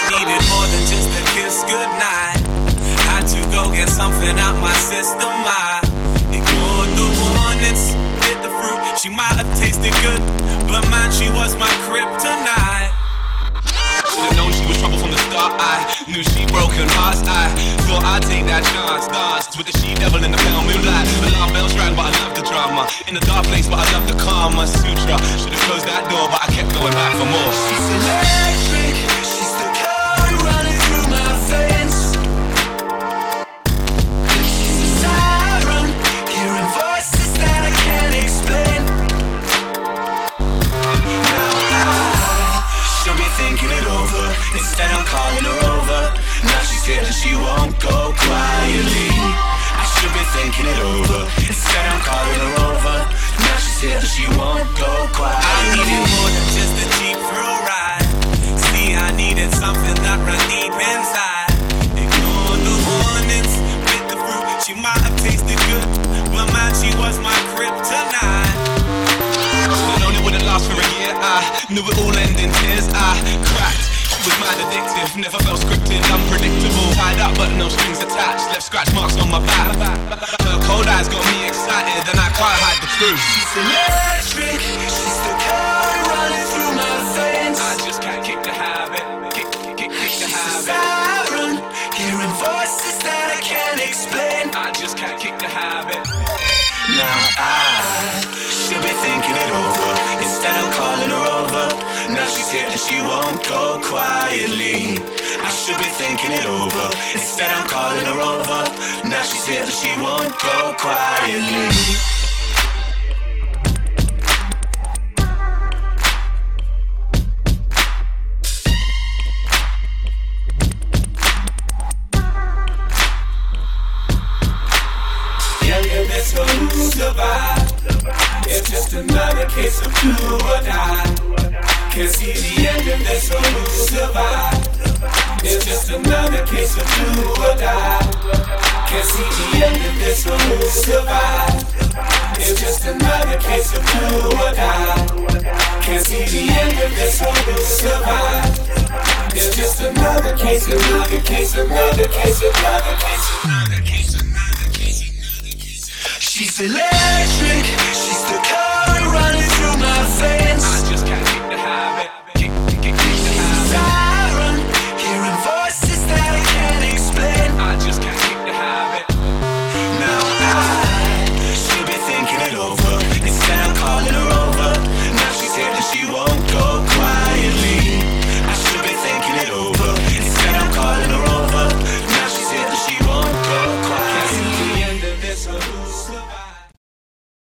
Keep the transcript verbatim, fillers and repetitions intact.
Needed more than just a kiss goodnight. Had to go get something out my system. I ignored the warnings, bit the fruit. She might have tasted good, but man, she was my kryptonite. Should've known she was trouble from the start. I knew she broken hearts. I thought I'd take that chance. Danced with the she-devil in the pale moonlight. Alarm bells rang, but I love the drama. In a dark place, but I love the karma sutra. Should've closed that door, but I kept going back for more. She's electric. She's the current running through my veins. She's a siren, hearing voices that I can't explain. Thinking it over, instead I'm calling her over. Now she's here and she won't go quietly. I should be thinking it over, instead I'm calling her over. Now she's here and she won't go quietly. I needed more than just a cheap thrill ride. See, I needed something that ran deep inside. Ignored the warnings, bit the fruit. She might have tasted good, but man, she was my kryptonite. I known it wouldn't last for a year. I knew it all end in tears. I cracked. She was mad addictive, never felt scripted, unpredictable. Tied up but no strings attached, left scratch marks on my back. Her cold eyes got me excited, and I can't hide the truth. She's electric, she's the current running through my veins. I just can't kick the habit, kick, kick, kick the she's habit. She's a siren, hearing voices that I can't explain. I just can't kick the habit. Now I should be thinking it over, instead I'm calling her over. Now she's here and she won't go quietly. I should be thinking it over, instead I'm calling her over. Now she's here and she won't go quietly. This gon' survive. It's just another case of do or die. Can't see the end of this gon' survive. It's just another case of do or die. Can't see the end of this gon' survive. It's just another case of do or die. Can't see the end of this gon' survive. It's just another case, another case, another case, another case, another case. She's electric, she's the current running through my veins. I just can't